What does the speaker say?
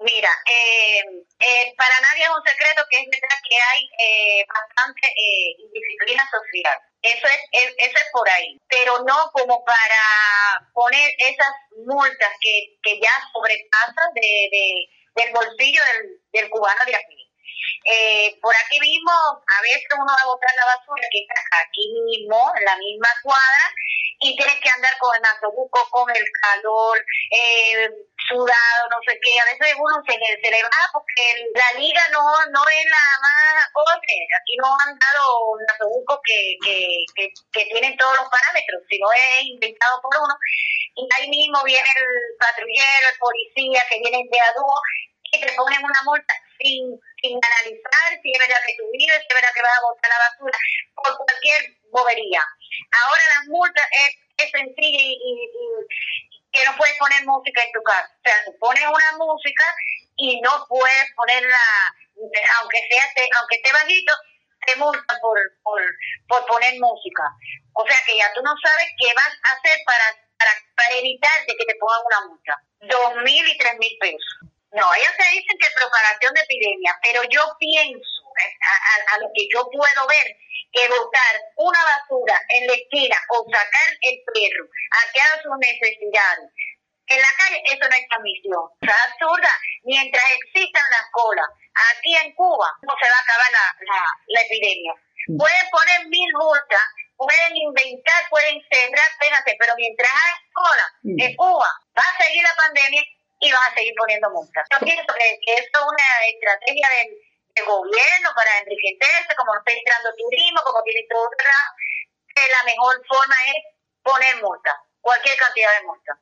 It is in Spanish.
Mira, para nadie es un secreto que es verdad que hay bastante indisciplina social. Eso es por ahí, pero no como para poner esas multas que ya sobrepasan del bolsillo del cubano de aquí. Por aquí mismo, a veces uno va a botar la basura que está aquí mismo, en la misma cuadra, y tienes que andar con el nasobuco, con el calor, sudado, no sé qué. A veces uno se le va porque la liga no es la más acorde. Aquí no han dado nasobucos que tienen todos los parámetros, sino es inventado por uno. Y ahí mismo viene el patrullero, el policía, que vienen de a dúo y te ponen una multa sin analizar si es verdad que tú vives, si es verdad que vas a botar la basura, por cualquier bobería. Ahora las multas es sencilla y que no puedes poner música en tu casa. O sea, tú pones una música y no puedes ponerla, aunque esté bajito, te multan por poner música. O sea que ya tú no sabes qué vas a hacer para evitar de que te pongan una multa. 2,000 y 3,000 pesos. No, ellos te dicen que propagación de epidemia, pero yo pienso, a lo que yo puedo ver, que botar una basura en la esquina o sacar el perro a que haga sus necesidades en la calle, eso no es transmisión. O sea, absurda. Mientras existan las colas, aquí en Cuba no se va a acabar la epidemia. Pueden poner 1,000 multas, pueden inventar, pueden cerrar, pero mientras hay cola en Cuba, va a seguir la pandemia y van a seguir poniendo multas. Yo pienso que eso es una estrategia del gobierno para enriquecerse, como no está entrando turismo, como tiene todo, que la mejor forma es poner multas, cualquier cantidad de multas.